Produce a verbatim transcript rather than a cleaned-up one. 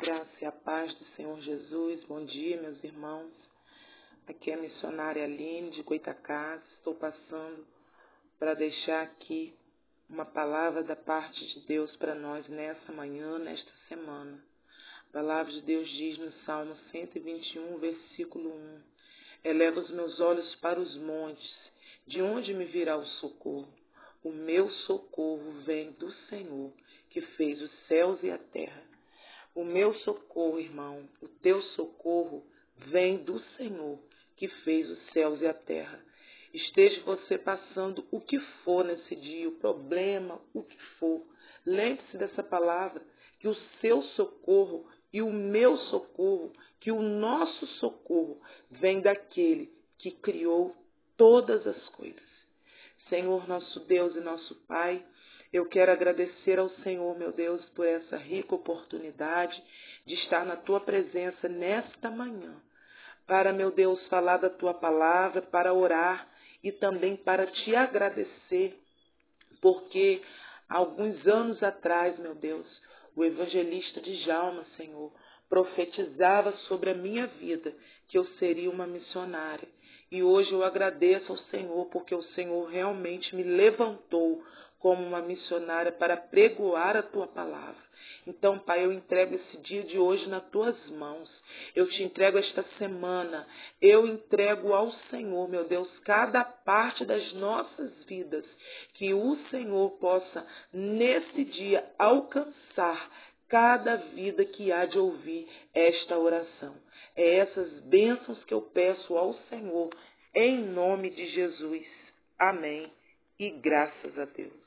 graça e a paz do Senhor Jesus. Bom dia, meus irmãos. Aqui é a missionária Aline de Goitacazes. Estou passando para deixar aqui uma palavra da parte de Deus para nós nessa manhã, nesta semana. A palavra de Deus diz no Salmo cento e vinte e um, versículo um: Eleva os meus olhos para os montes, de onde me virá o socorro? O meu socorro vem do Senhor, que fez os céus e a terra. O meu socorro, irmão, o teu socorro vem do Senhor, que fez os céus e a terra. Esteja você passando o que for nesse dia, o problema, o que for. Lembre-se dessa palavra, que o seu socorro e o meu socorro, que o nosso socorro vem daquele que criou todas as coisas. Senhor, nosso Deus e nosso Pai, eu quero agradecer ao Senhor, meu Deus, por essa rica oportunidade de estar na Tua presença nesta manhã, para, meu Deus, falar da Tua palavra, para orar e também para Te agradecer, porque alguns anos atrás, meu Deus, o evangelista Djalma, Senhor, profetizava sobre a minha vida que eu seria uma missionária. E hoje eu agradeço ao Senhor, porque o Senhor realmente me levantou como uma missionária para pregoar a Tua palavra. Então, Pai, eu entrego esse dia de hoje nas Tuas mãos. Eu te entrego esta semana. Eu entrego ao Senhor, meu Deus, cada parte das nossas vidas. Que o Senhor possa, nesse dia, alcançar cada vida que há de ouvir esta oração. É essas bênçãos que eu peço ao Senhor, em nome de Jesus. Amém. E graças a Deus.